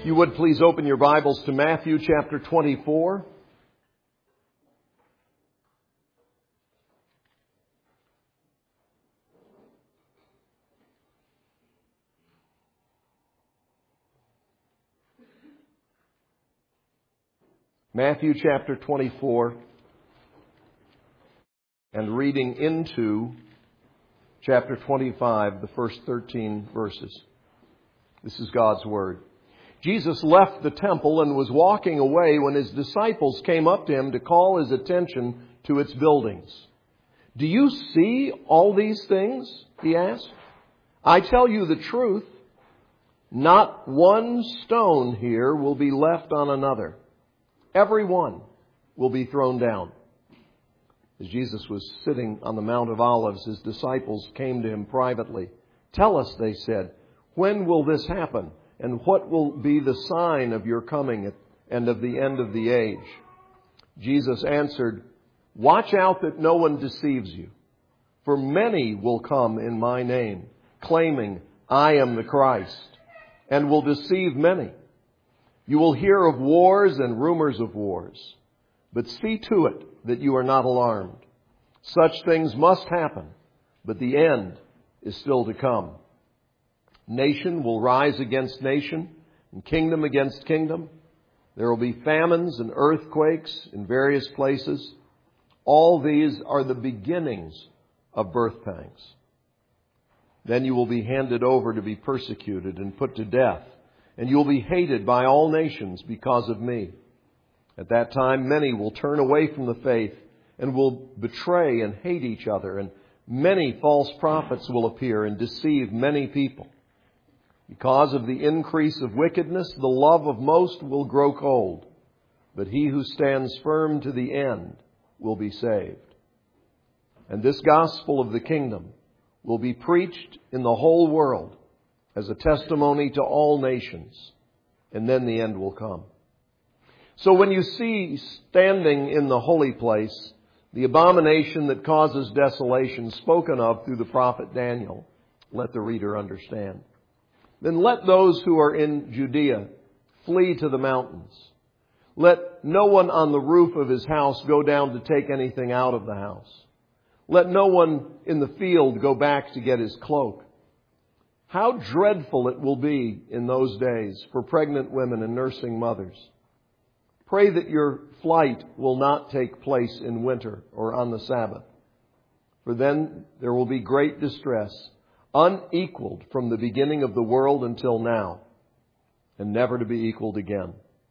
You would please open your Bibles to Matthew chapter 24. Matthew chapter 24, and reading into chapter 25, the first 13 verses. This is God's Word. Jesus left the temple and was walking away when his disciples came up to him to call his attention to its buildings. "Do you see all these things?" he asked. "I tell you the truth, not one stone here will be left on another. Every one will be thrown down." As Jesus was sitting on the Mount of Olives, his disciples came to him privately. "Tell us," they said, "when will this happen? And what will be the sign of your coming and of the end of the age?" Jesus answered, "Watch out that no one deceives you. For many will come in my name, claiming, 'I am the Christ,' and will deceive many. You will hear of wars and rumors of wars. But see to it that you are not alarmed. Such things must happen, but the end is still to come. Nation will rise against nation, and kingdom against kingdom. There will be famines and earthquakes in various places. All these are the beginnings of birth pangs. Then you will be handed over to be persecuted and put to death, and you will be hated by all nations because of me. At that time, many will turn away from the faith and will betray and hate each other, and many false prophets will appear and deceive many people. Because of the increase of wickedness, the love of most will grow cold, but he who stands firm to the end will be saved. And this gospel of the kingdom will be preached in the whole world as a testimony to all nations, and then the end will come. So when you see standing in the holy place the abomination that causes desolation spoken of through the prophet Daniel, let the reader understand. Then let those who are in Judea flee to the mountains. Let no one on the roof of his house go down to take anything out of the house. Let no one in the field go back to get his cloak. How dreadful it will be in those days for pregnant women and nursing mothers. Pray that your flight will not take place in winter or on the Sabbath, for then there will be great distress, unequaled from the beginning of the world until now, and never to be equaled again.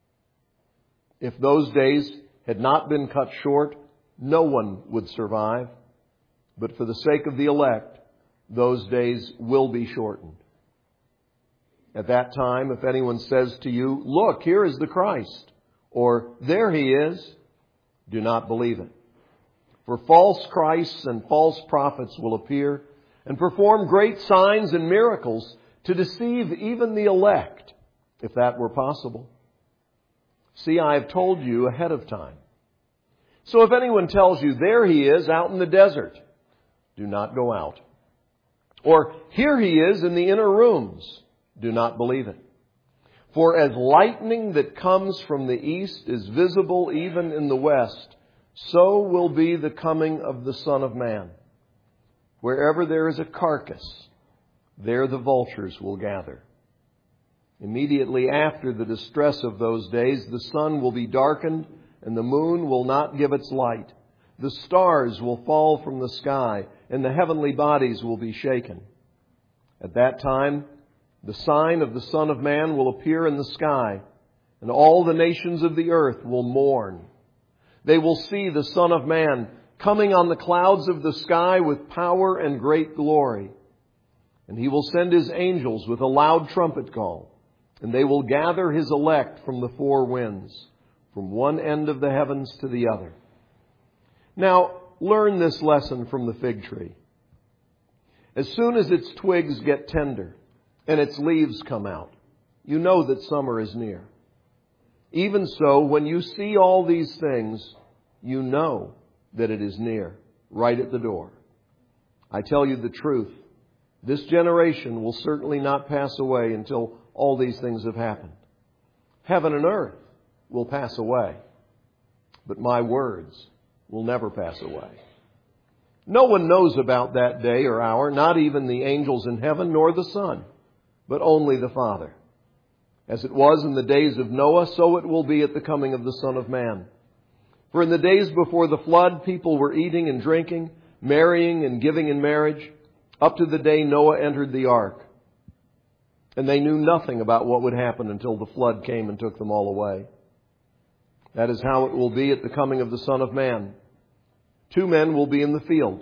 If those days had not been cut short, no one would survive. But for the sake of the elect, those days will be shortened. At that time, if anyone says to you, 'Look, here is the Christ,' or 'There he is,' do not believe it. For false Christs and false prophets will appear and perform great signs and miracles to deceive even the elect, if that were possible. See, I have told you ahead of time. So if anyone tells you, 'There he is out in the desert,' do not go out. Or 'Here he is in the inner rooms,' do not believe it. For as lightning that comes from the east is visible even in the west, so will be the coming of the Son of Man. Wherever there is a carcass, there the vultures will gather. Immediately after the distress of those days, the sun will be darkened, and the moon will not give its light. The stars will fall from the sky, and the heavenly bodies will be shaken. At that time, the sign of the Son of Man will appear in the sky, and all the nations of the earth will mourn. They will see the Son of Man coming on the clouds of the sky with power and great glory. And he will send his angels with a loud trumpet call, and they will gather his elect from the four winds, from one end of the heavens to the other. Now, learn this lesson from the fig tree. As soon as its twigs get tender and its leaves come out, you know that summer is near. Even so, when you see all these things, you know that it is near, right at the door. I tell you the truth, this generation will certainly not pass away until all these things have happened. Heaven and earth will pass away, but my words will never pass away. No one knows about that day or hour, not even the angels in heaven, nor the Son, but only the Father. As it was in the days of Noah, so it will be at the coming of the Son of Man. For in the days before the flood, people were eating and drinking, marrying and giving in marriage, up to the day Noah entered the ark. And they knew nothing about what would happen until the flood came and took them all away. That is how it will be at the coming of the Son of Man. 2 men will be in the field.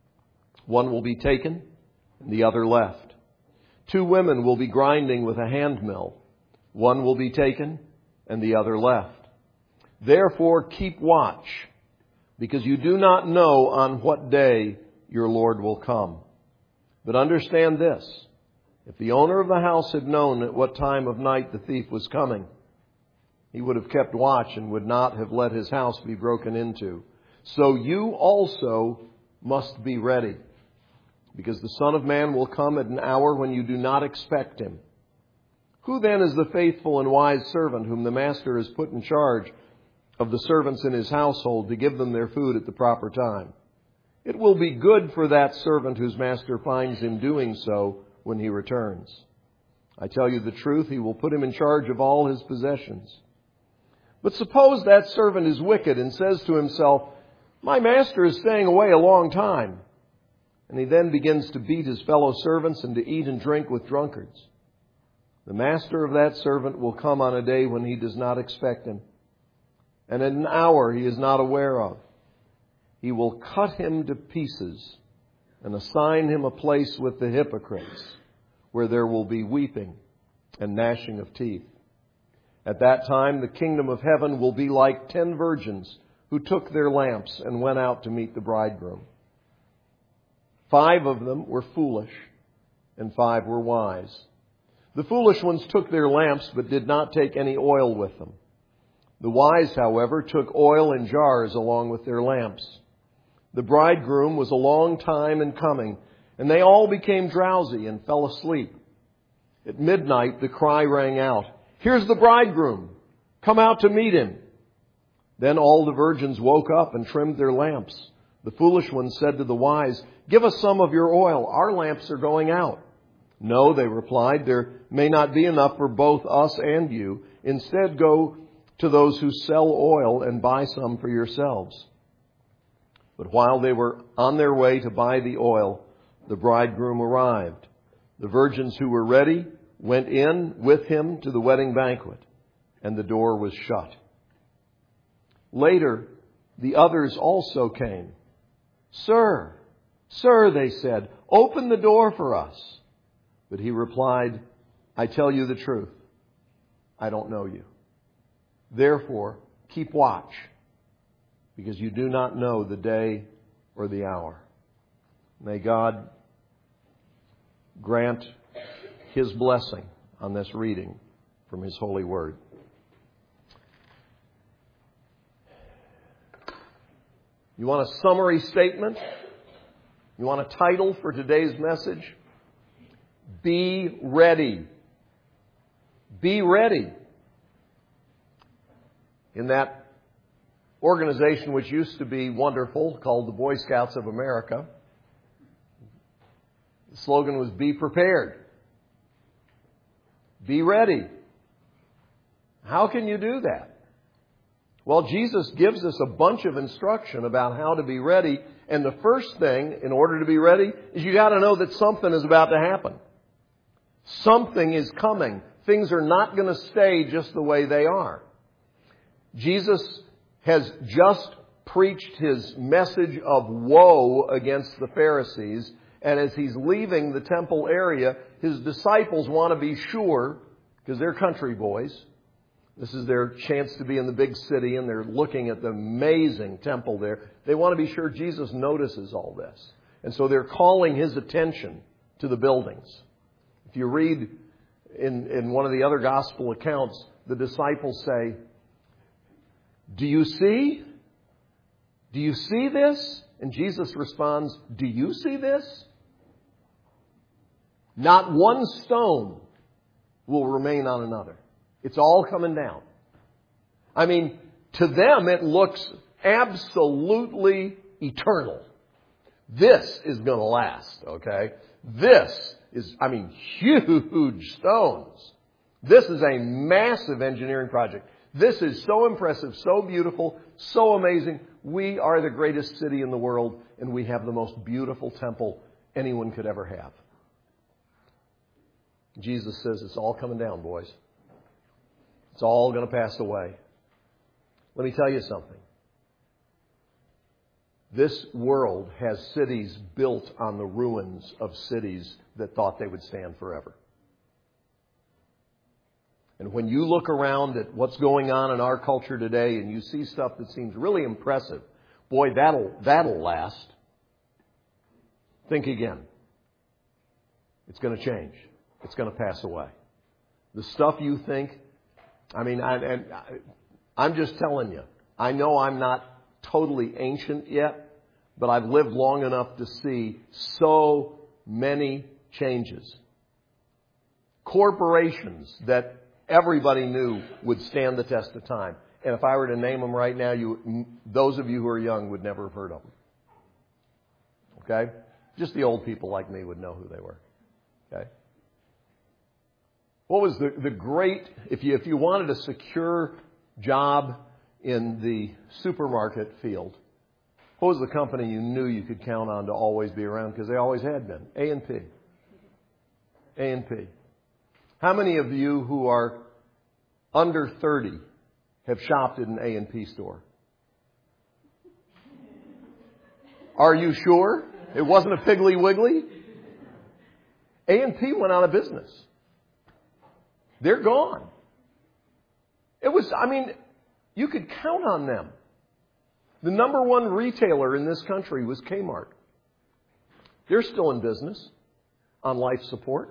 One will be taken, and the other left. 2 women will be grinding with a hand mill. One will be taken, and the other left. Therefore keep watch, because you do not know on what day your Lord will come. But understand this, if the owner of the house had known at what time of night the thief was coming, he would have kept watch and would not have let his house be broken into. So you also must be ready, because the Son of Man will come at an hour when you do not expect Him. Who then is the faithful and wise servant whom the master has put in charge of the servants in his household to give them their food at the proper time? It will be good for that servant whose master finds him doing so when he returns. I tell you the truth, he will put him in charge of all his possessions. But suppose that servant is wicked and says to himself, my master is staying away a long time. And he then begins to beat his fellow servants and to eat and drink with drunkards. The master of that servant will come on a day when he does not expect him, and at an hour he is not aware of. He will cut him to pieces and assign him a place with the hypocrites, where there will be weeping and gnashing of teeth. At that time the kingdom of heaven will be like 10 virgins who took their lamps and went out to meet the bridegroom. 5 of them were foolish, and 5 were wise. The foolish ones took their lamps, but did not take any oil with them. The wise, however, took oil in jars along with their lamps. The bridegroom was a long time in coming, and they all became drowsy and fell asleep. At midnight the cry rang out, here's the bridegroom! Come out to meet him! Then all the virgins woke up and trimmed their lamps. The foolish ones said to the wise, give us some of your oil. Our lamps are going out. No, they replied, there may not be enough for both us and you. Instead, go to those who sell oil and buy some for yourselves. But while they were on their way to buy the oil, the bridegroom arrived. The virgins who were ready went in with him to the wedding banquet, and the door was shut. Later, the others also came. Sir, they said, open the door for us. But he replied, I tell you the truth, I don't know you. Therefore, keep watch, because you do not know the day or the hour. May God grant His blessing on this reading from His holy word. You want a summary statement? You want a title for today's message? Be ready. Be ready. In that organization which used to be wonderful, called the Boy Scouts of America, the slogan was be prepared. Be ready. How can you do that? Well, Jesus gives us a bunch of instruction about how to be ready. And the first thing, in order to be ready, is you got to know that something is about to happen. Something is coming. Things are not going to stay just the way they are. Jesus has just preached His message of woe against the Pharisees. And as He's leaving the temple area, His disciples want to be sure, because they're country boys. This is their chance to be in the big city, and they're looking at the amazing temple there. They want to be sure Jesus notices all this. And so they're calling His attention to the buildings. If you read in one of the other gospel accounts, the disciples say, do you see? Do you see this? And Jesus responds, do you see this? Not one stone will remain on another. It's all coming down. I mean, to them it looks absolutely eternal. This is going to last, okay? This is, huge stones. This is a massive engineering project. This is so impressive, so beautiful, so amazing. We are the greatest city in the world, and we have the most beautiful temple anyone could ever have. Jesus says it's all coming down, boys. It's all going to pass away. Let me tell you something. This world has cities built on the ruins of cities that thought they would stand forever. And when you look around at what's going on in our culture today and you see stuff that seems really impressive, boy, that'll last. Think again. It's going to change. It's going to pass away. The stuff you think, I'm just telling you, I know I'm not totally ancient yet, but I've lived long enough to see so many changes. Corporations that everybody knew would stand the test of time. And if I were to name them right now, those of you who are young would never have heard of them. Okay? Just the old people like me would know who they were. Okay? What was the great, if you wanted a secure job in the supermarket field, what was the company you knew you could count on to always be around? Because they always had been. A&P. A&P. How many of you who are under 30 have shopped at an A&P store? Are you sure? It wasn't a Piggly Wiggly? A&P went out of business. They're gone. You could count on them. The number one retailer in this country was Kmart. They're still in business on life support.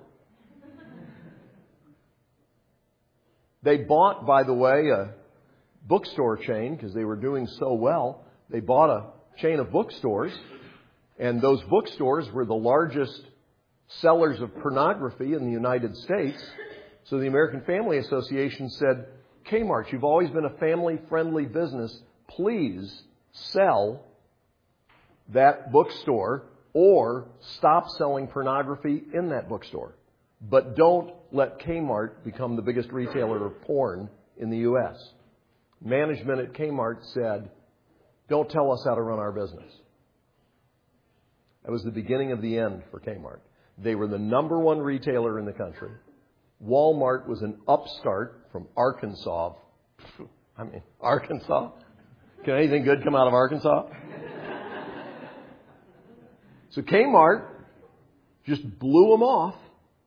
They bought, by the way, a bookstore chain because they were doing so well. They bought a chain of bookstores, and those bookstores were the largest sellers of pornography in the United States. So the American Family Association said, Kmart, you've always been a family-friendly business. Please sell that bookstore or stop selling pornography in that bookstore. But don't let Kmart become the biggest retailer of porn in the U.S. Management at Kmart said, don't tell us how to run our business. That was the beginning of the end for Kmart. They were the number one retailer in the country. Walmart was an upstart from Arkansas. Arkansas? Can anything good come out of Arkansas? So Kmart just blew them off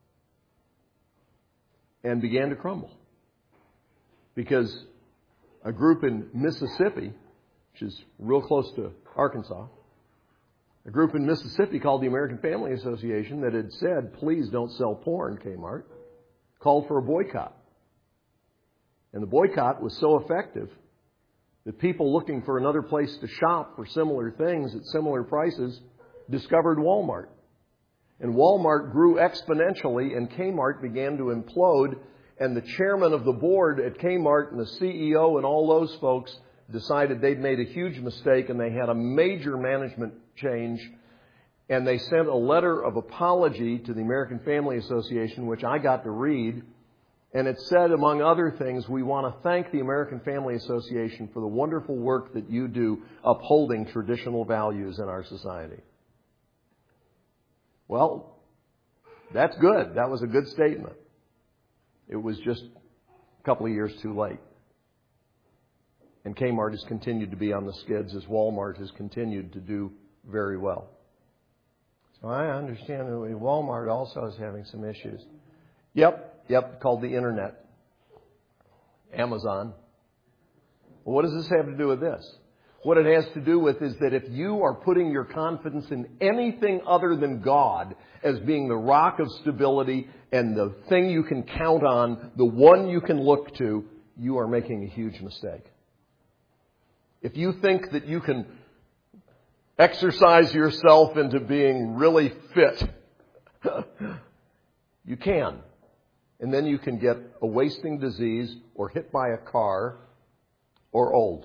and began to crumble. Because a group in Mississippi, which is real close to Arkansas, a group in Mississippi called the American Family Association that had said, please don't sell porn, Kmart, called for a boycott. And the boycott was so effective that people looking for another place to shop for similar things at similar prices discovered Walmart. And Walmart grew exponentially, and Kmart began to implode. And the chairman of the board at Kmart and the CEO and all those folks decided they'd made a huge mistake, and they had a major management change. And they sent a letter of apology to the American Family Association, which I got to read. And it said, among other things, we want to thank the American Family Association for the wonderful work that you do upholding traditional values in our society. Well, that's good. That was a good statement. It was just a couple of years too late. And Kmart has continued to be on the skids as Walmart has continued to do very well. So I understand that Walmart also is having some issues. Yep, called the Internet. Amazon. Well, what does this have to do with this? What it has to do with is that if you are putting your confidence in anything other than God as being the rock of stability and the thing you can count on, the one you can look to, you are making a huge mistake. If you think that you can exercise yourself into being really fit, you can. and then you can get a wasting disease or hit by a car or old.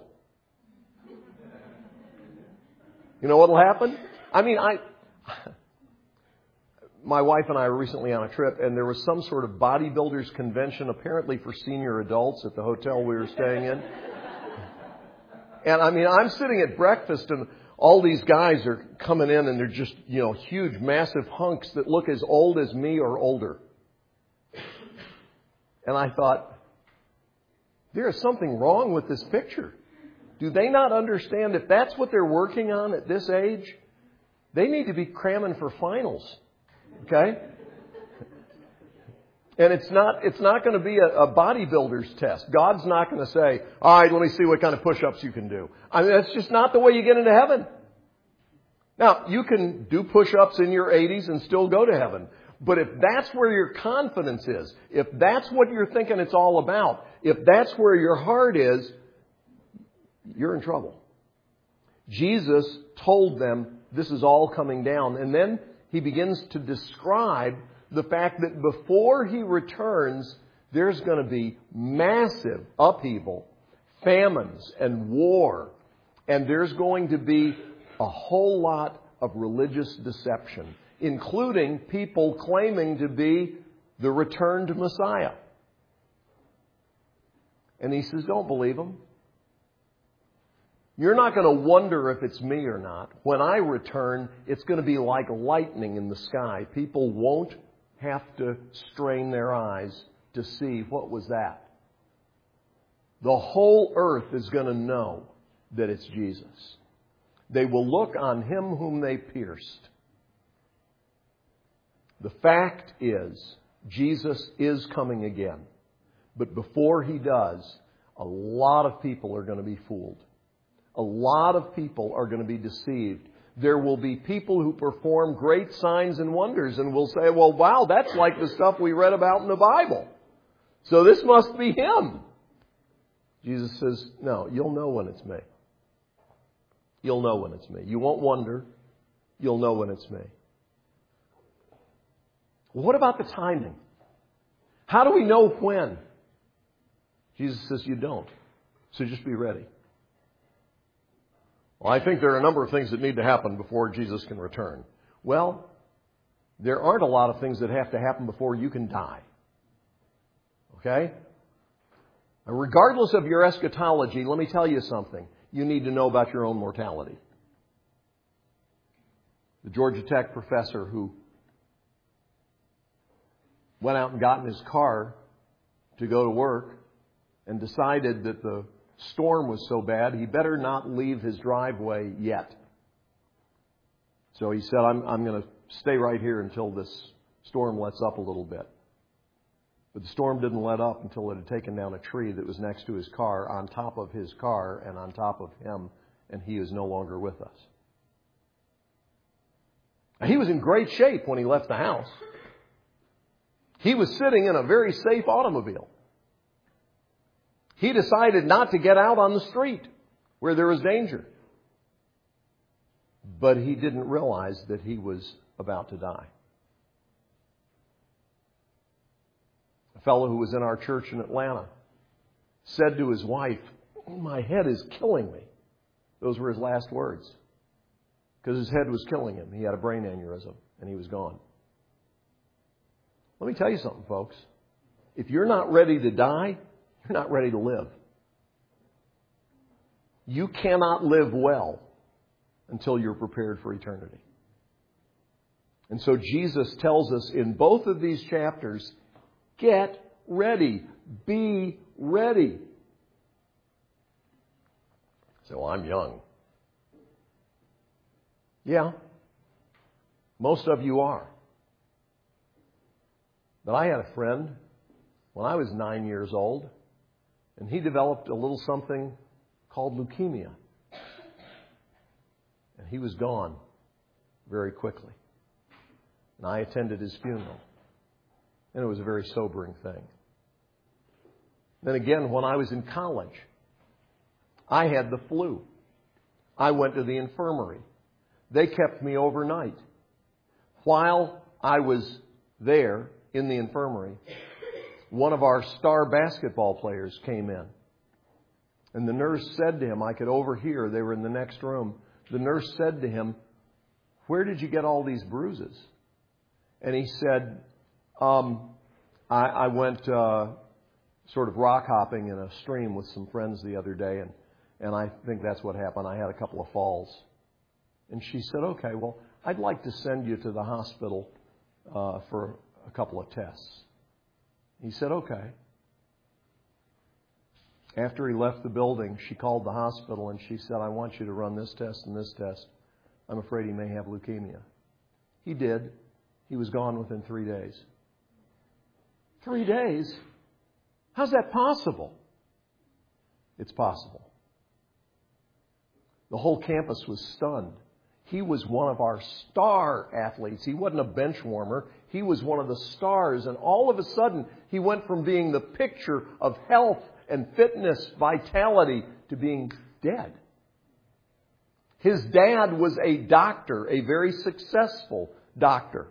You know what will happen? I mean, my wife and I were recently on a trip, and there was some sort of bodybuilders convention, apparently for senior adults, at the hotel we were staying in. And I mean, I'm sitting at breakfast, and all these guys are coming in, and they're just, huge, massive hunks that look as old as me or older. And I thought, there is something wrong with this picture. Do they not understand if that's what they're working on at this age? They need to be cramming for finals. Okay? And it's not going to be a bodybuilder's test. God's not going to say, all right, let me see what kind of push-ups you can do. I mean, that's just not the way you get into heaven. Now, you can do push-ups in your 80s and still go to heaven. But if that's where your confidence is, if that's what you're thinking it's all about, if that's where your heart is, you're in trouble. Jesus told them this is all coming down. And then he begins to describe the fact that before he returns, there's going to be massive upheaval, famines and war. And there's going to be a whole lot of religious deception, including people claiming to be the returned Messiah. And he says, don't believe them. You're not going to wonder if it's me or not. When I return, it's going to be like lightning in the sky. People won't have to strain their eyes to see what was that. The whole earth is going to know that it's Jesus. They will look on him whom they pierced. The fact is, Jesus is coming again. But before he does, a lot of people are going to be fooled. A lot of people are going to be deceived. There will be people who perform great signs and wonders and will say, well, wow, that's like the stuff we read about in the Bible. So this must be him. Jesus says, no, you'll know when it's me. You'll know when it's me. You won't wonder. You'll know when it's me. What about the timing? How do we know when? Jesus says you don't. So just be ready. Well, I think there are a number of things that need to happen before Jesus can return. Well, there aren't a lot of things that have to happen before you can die. Okay? Now, regardless of your eschatology, let me tell you something. You need to know about your own mortality. The Georgia Tech professor who went out and got in his car to go to work and decided that the storm was so bad he better not leave his driveway yet. So he said, I'm going to stay right here until this storm lets up a little bit. But the storm didn't let up until it had taken down a tree that was next to his car, on top of his car, and on top of him, and he is no longer with us. Now, he was in great shape when he left the house. He was sitting in a very safe automobile. He decided not to get out on the street where there was danger. But he didn't realize that he was about to die. A fellow who was in our church in Atlanta said to his wife, "My head is killing me." Those were his last words. Because his head was killing him. He had a brain aneurysm and he was gone. Let me tell you something, folks. If you're not ready to die, you're not ready to live. You cannot live well until you're prepared for eternity. And so Jesus tells us in both of these chapters, get ready. Be ready. So I'm young. Yeah, most of you are. But I had a friend when I was 9 years old, and he developed a little something called leukemia. And he was gone very quickly. And I attended his funeral. And it was a very sobering thing. Then again, when I was in college, I had the flu. I went to the infirmary. They kept me overnight. While I was there in the infirmary, one of our star basketball players came in. And the nurse said to him, I could overhear, they were in the next room. The nurse said to him, where did you get all these bruises? And he said, I went sort of rock hopping in a stream with some friends the other day, and I think that's what happened. I had a couple of falls. And she said, okay, well, I'd like to send you to the hospital for a couple of tests. He said, okay. After he left the building, she called the hospital and she said, I want you to run this test and this test. I'm afraid he may have leukemia. He did. He was gone within 3 days. 3 days? How's that possible? It's possible. The whole campus was stunned. He was one of our star athletes. He wasn't a bench warmer. He was one of the stars. And all of a sudden, he went from being the picture of health and fitness, vitality, to being dead. His dad was a doctor, a very successful doctor.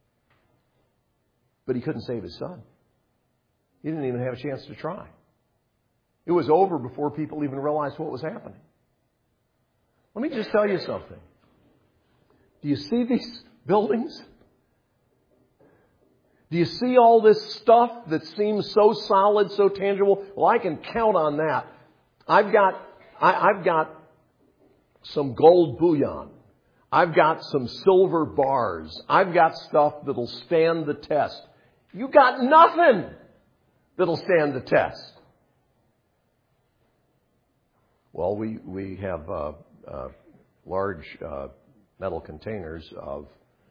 But he couldn't save his son. He didn't even have a chance to try. It was over before people even realized what was happening. Let me just tell you something. Do you see these buildings? Do you see all this stuff that seems so solid, so tangible? Well, I can count on that. I've got some gold bullion. I've got some silver bars. I've got stuff that'll stand the test. You got nothing that'll stand the test. Well, we have large metal containers of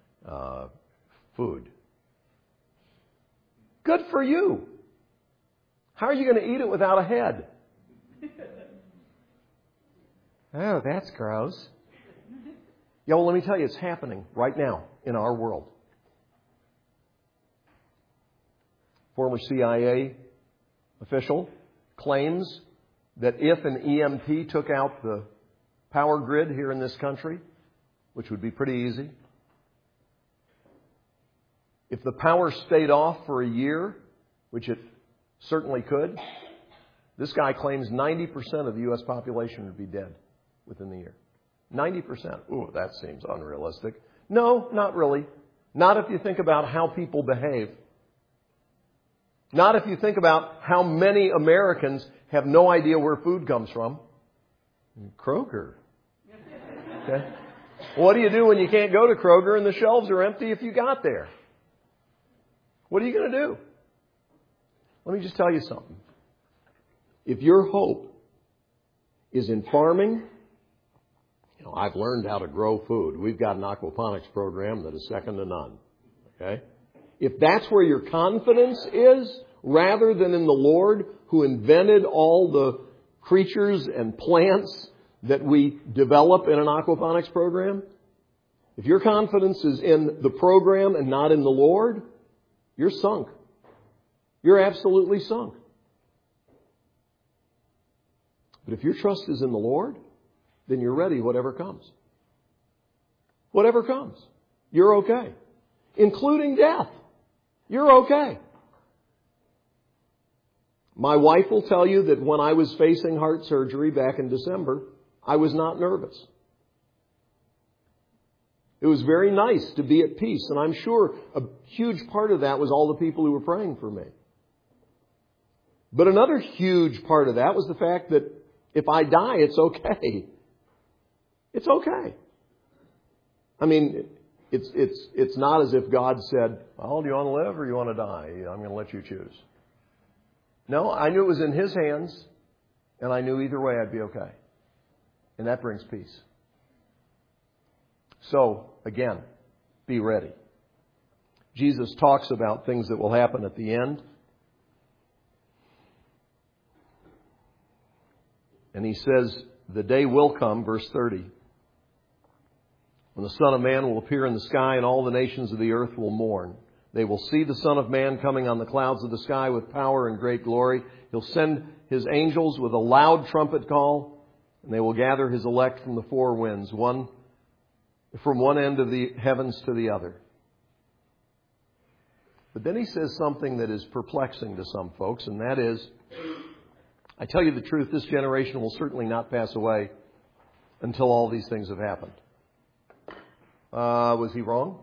food. Good for you. How are you going to eat it without a head? Oh, that's gross. Yeah, well, let me tell you, it's happening right now in our world. Former CIA official claims that if an EMP took out the power grid here in this country, which would be pretty easy, if the power stayed off for a year, which it certainly could, this guy claims 90% of the U.S. population would be dead within the year. 90%. Ooh, that seems unrealistic. No, not really. Not if you think about how people behave. Not if you think about how many Americans have no idea where food comes from. Kroger. Okay. What do you do when you can't go to Kroger and the shelves are empty if you got there? What are you going to do? Let me just tell you something. If your hope is in farming, I've learned how to grow food. We've got an aquaponics program that is second to none. Okay? If that's where your confidence is, rather than in the Lord who invented all the creatures and plants that we develop in an aquaponics program, if your confidence is in the program and not in the Lord, you're sunk. You're absolutely sunk. But if your trust is in the Lord, then you're ready whatever comes. Whatever comes. You're okay. Including death. You're okay. My wife will tell you that when I was facing heart surgery back in December, I was not nervous. It was very nice to be at peace, and I'm sure a huge part of that was all the people who were praying for me. But another huge part of that was the fact that if I die, it's okay. It's okay. I mean, it's not as if God said, well, do you want to live or you want to die? I'm going to let you choose. No, I knew it was in His hands, and I knew either way I'd be okay. And that brings peace. So, again, be ready. Jesus talks about things that will happen at the end. And He says, the day will come, verse 30, when the Son of Man will appear in the sky and all the nations of the earth will mourn. They will see the Son of Man coming on the clouds of the sky with power and great glory. He'll send His angels with a loud trumpet call, and they will gather His elect from the four winds, from one end of the heavens to the other. But then he says something that is perplexing to some folks, and that is, I tell you the truth, this generation will certainly not pass away until all these things have happened. Was he wrong?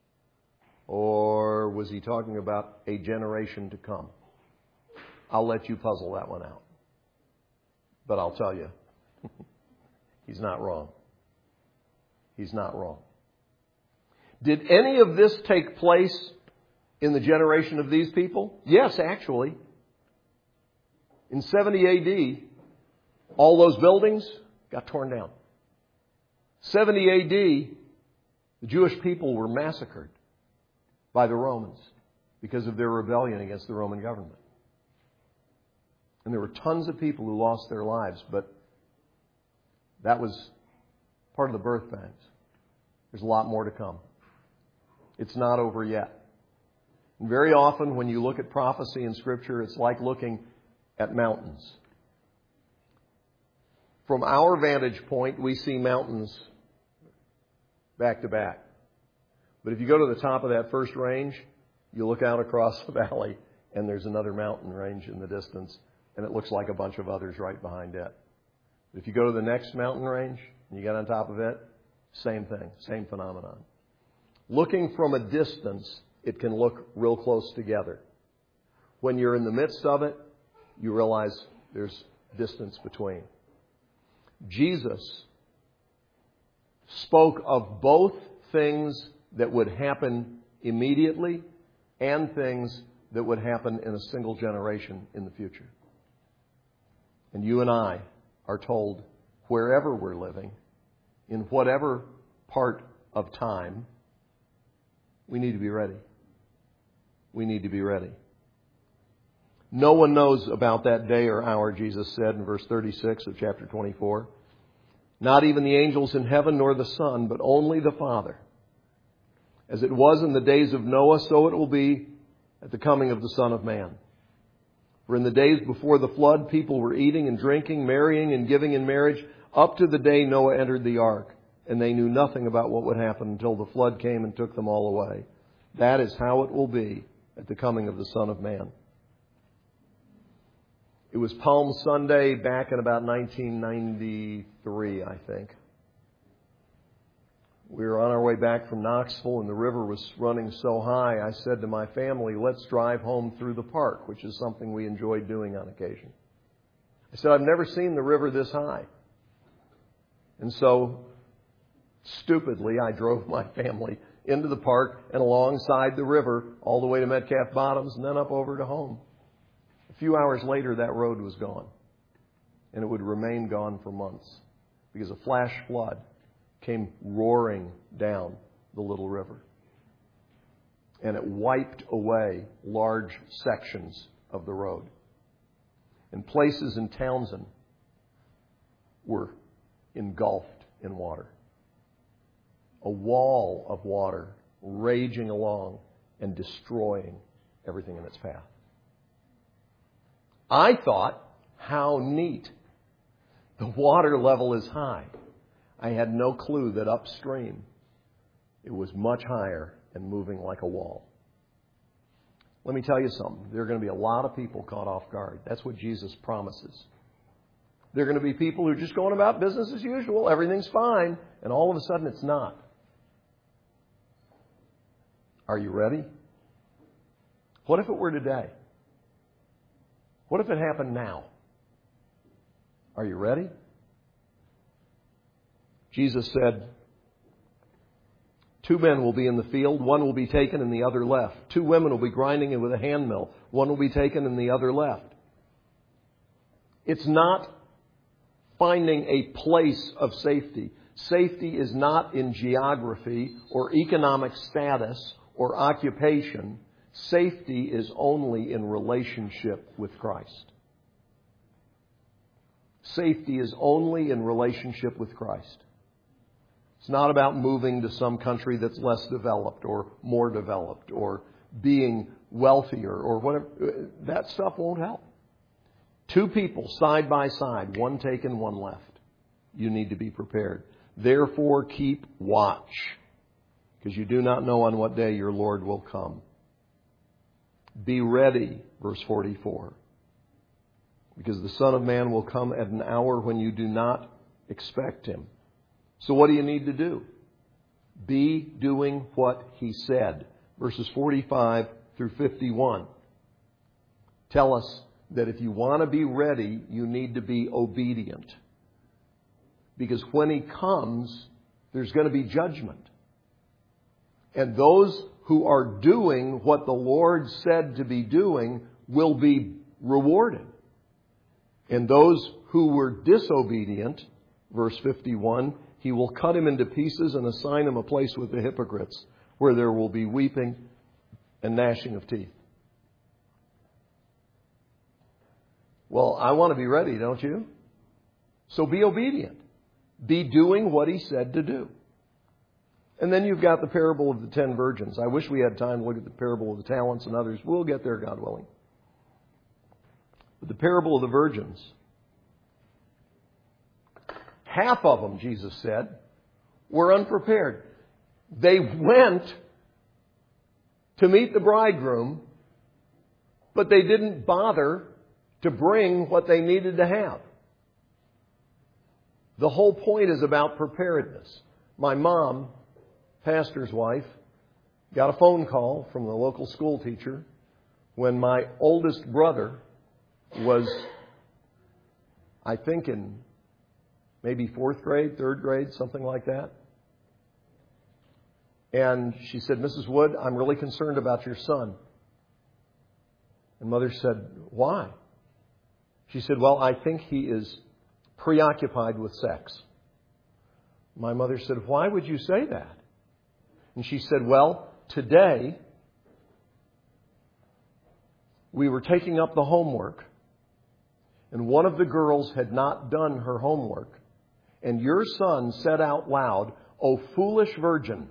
Or was he talking about a generation to come? I'll let you puzzle that one out. But I'll tell you, he's not wrong. He's not wrong. Did any of this take place in the generation of these people? Yes, actually. In 70 AD, all those buildings got torn down. 70 AD, the Jewish people were massacred by the Romans because of their rebellion against the Roman government. And there were tons of people who lost their lives, but that was part of the birth pangs. There's a lot more to come. It's not over yet. And very often when you look at prophecy in Scripture, it's like looking at mountains. From our vantage point, we see mountains back to back. But if you go to the top of that first range, you look out across the valley and there's another mountain range in the distance, and it looks like a bunch of others right behind it. If you go to the next mountain range and you get on top of it, same thing, same phenomenon. Looking from a distance, it can look real close together. When you're in the midst of it, you realize there's distance between. Jesus spoke of both things that would happen immediately and things that would happen in a single generation in the future. And you and I are told, wherever we're living, in whatever part of time, we need to be ready. We need to be ready. No one knows about that day or hour, Jesus said in verse 36 of chapter 24. Not even the angels in heaven nor the Son, but only the Father. As it was in the days of Noah, so it will be at the coming of the Son of Man. For in the days before the flood, people were eating and drinking, marrying and giving in marriage, up to the day Noah entered the ark. And they knew nothing about what would happen until the flood came and took them all away. That is how it will be at the coming of the Son of Man. It was Palm Sunday back in about 1993, I think. We were on our way back from Knoxville and the river was running so high, I said to my family, let's drive home through the park, which is something we enjoyed doing on occasion. I said, I've never seen the river this high. And so, stupidly, I drove my family into the park and alongside the river all the way to Metcalf Bottoms and then up over to home. A few hours later, that road was gone. And it would remain gone for months because a flash flood came roaring down the little river. And it wiped away large sections of the road. And places in Townsend were engulfed in water. A wall of water raging along and destroying everything in its path. I thought, how neat. The water level is high. I had no clue that upstream it was much higher and moving like a wall. Let me tell you something. There are going to be a lot of people caught off guard. That's what Jesus promises. There are going to be people who are just going about business as usual. Everything's fine. And all of a sudden it's not. Are you ready? What if it were today? What if it happened now? Are you ready? Jesus said, 2 men will be in the field, one will be taken and the other left. 2 women will be grinding with a hand mill, one will be taken and the other left. It's not finding a place of safety. Safety is not in geography or economic status or occupation. Safety is only in relationship with Christ. Safety is only in relationship with Christ. It's not about moving to some country that's less developed or more developed or being wealthier or whatever. That stuff won't help. 2 people side by side, one taken, one left. You need to be prepared. Therefore, keep watch, because you do not know on what day your Lord will come. Be ready, verse 44. Because the Son of Man will come at an hour when you do not expect Him. So what do you need to do? Be doing what He said. Verses 45 through 51 tell us that if you want to be ready, you need to be obedient. Because when He comes, there's going to be judgment. And those who are doing what the Lord said to be doing will be rewarded. And those who were disobedient, verse 51, He will cut him into pieces and assign him a place with the hypocrites, where there will be weeping and gnashing of teeth. Well, I want to be ready, don't you? So be obedient. Be doing what He said to do. And then you've got the parable of the 10 virgins. I wish we had time to look at the parable of the talents and others. We'll get there, God willing. But the parable of the virgins, half of them, Jesus said, were unprepared. They went to meet the bridegroom, but they didn't bother to bring what they needed to have. The whole point is about preparedness. My mom, pastor's wife, got a phone call from the local school teacher when my oldest brother was, I think, in maybe 4th grade, 3rd grade, something like that. And she said, Mrs. Wood, I'm really concerned about your son. And Mother said, why? She said, well, I think he is preoccupied with sex. My mother said, why would you say that? And she said, well, today we were taking up the homework, and one of the girls had not done her homework, and your son said out loud, "O foolish virgin."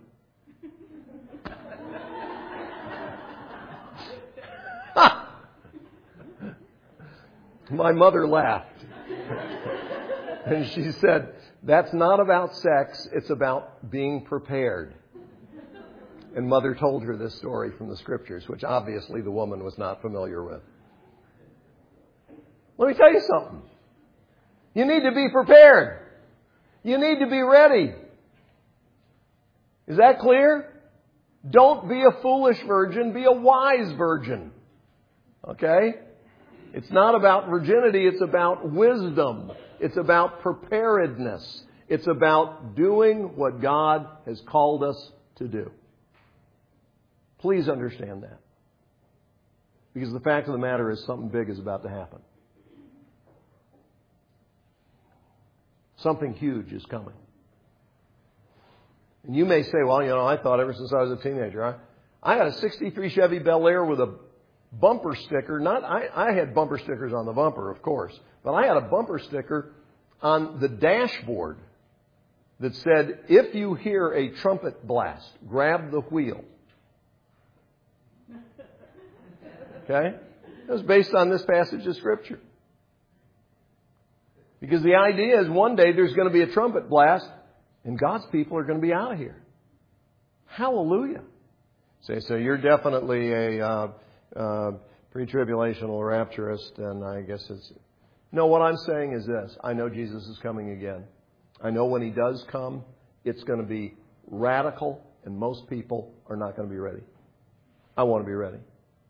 My mother laughed. And she said, that's not about sex, it's about being prepared. And Mother told her this story from the Scriptures, which obviously the woman was not familiar with. Let me tell you something. You need to be prepared. You need to be ready. Is that clear? Don't be a foolish virgin, be a wise virgin. Okay? It's not about virginity, it's about wisdom. It's about preparedness. It's about doing what God has called us to do. Please understand that. Because the fact of the matter is something big is about to happen. Something huge is coming. And you may say, well, I thought ever since I was a teenager, I had a 63 Chevy Bel Air with a bumper sticker. I had bumper stickers on the bumper, of course. But I had a bumper sticker on the dashboard that said, if you hear a trumpet blast, grab the wheel. Okay? It was based on this passage of Scripture. Because the idea is one day there's going to be a trumpet blast and God's people are going to be out of here. Hallelujah. So you're definitely a pre-tribulational rapturist, and I guess it's... No, what I'm saying is this. I know Jesus is coming again. I know when He does come, it's going to be radical, and most people are not going to be ready. I want to be ready.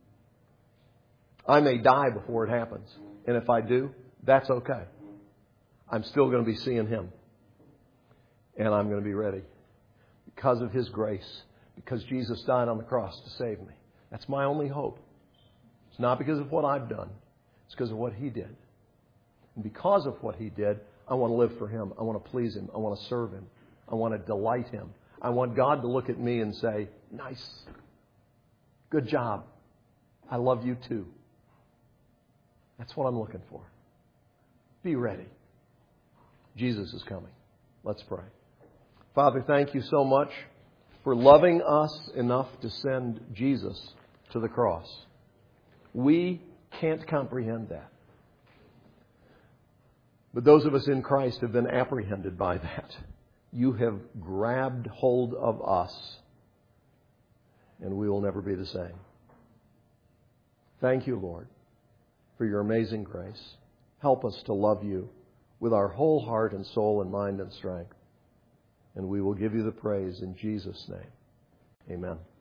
I may die before it happens. And if I do, that's okay. I'm still going to be seeing Him. And I'm going to be ready. Because of His grace. Because Jesus died on the cross to save me. That's my only hope. It's not because of what I've done. It's because of what He did. And because of what He did, I want to live for Him. I want to please Him. I want to serve Him. I want to delight Him. I want God to look at me and say, nice. Good job. I love you too. That's what I'm looking for. Be ready. Jesus is coming. Let's pray. Father, thank You so much for loving us enough to send Jesus to the cross. We can't comprehend that. But those of us in Christ have been apprehended by that. You have grabbed hold of us, and we will never be the same. Thank you, Lord, for your amazing grace. Help us to love you with our whole heart and soul and mind and strength. And we will give you the praise in Jesus' name. Amen.